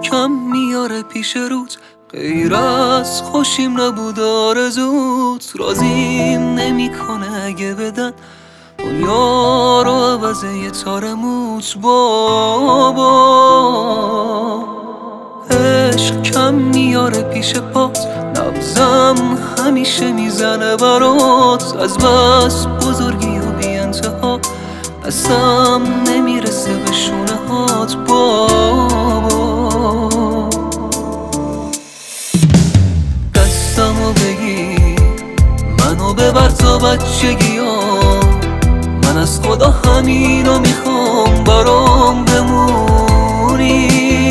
کم میاره پیش روت، غیر از خوشیم نبود آرزوت. راضیم نمیکنه اگه بدن دنیا رو عوض یه تار موت. بابا عشق کم میاره پیش پات، نبضم همیشه میزنه برات. از بس بزرگی و بی انتها دستم نمیرسه به شونه هات. بابا دستمو بگیر منو ببر تا بچگیام، من از خدا همینو میخوام برام بمونی.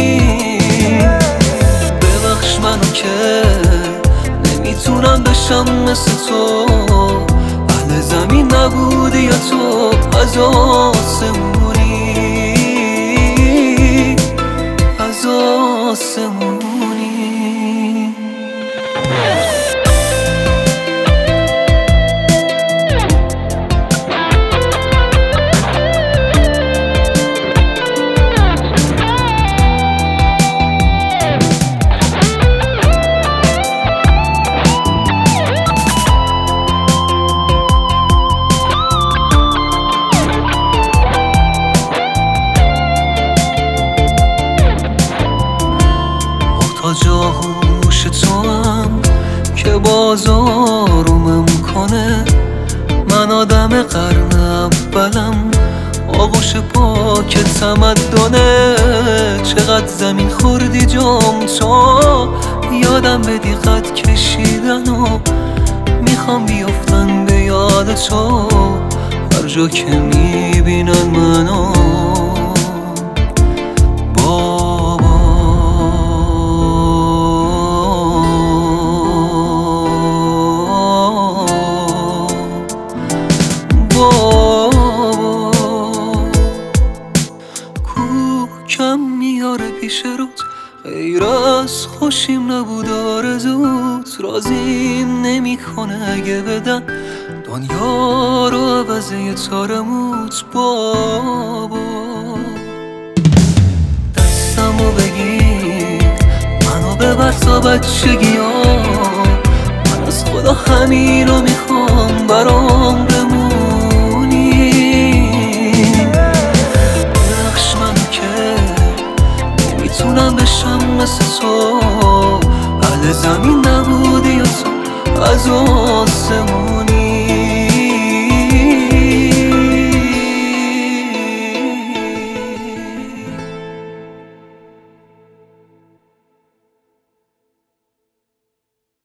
ببخش منو که نمیتونم بشم مثل تو، اهل زمین نبودی یا تو از آسمونی، از آسمونی. محتاج آغوش تو هم که باز آرومم کنه. من آدم قرن اولم، آغوش پاک تمدنه. چقدر زمین خوردی جام تو، یادم بدی خط کشیدن و میخوام بیفتن به یاد تو هر جا که میبینن منو. کم میاره پیش روت، غیر از خوشیم نبود آرزوت. راضیم نمیکنه اگه بدن دنیا رو عوض یه تار موت. بابا دستمو بگیر منو ببر تا بچگیام، من از خدا همینو میخوام برام بمونی. نمیتونم بشم مثل تو، اهل زمین نبودی یا تو از آسمون.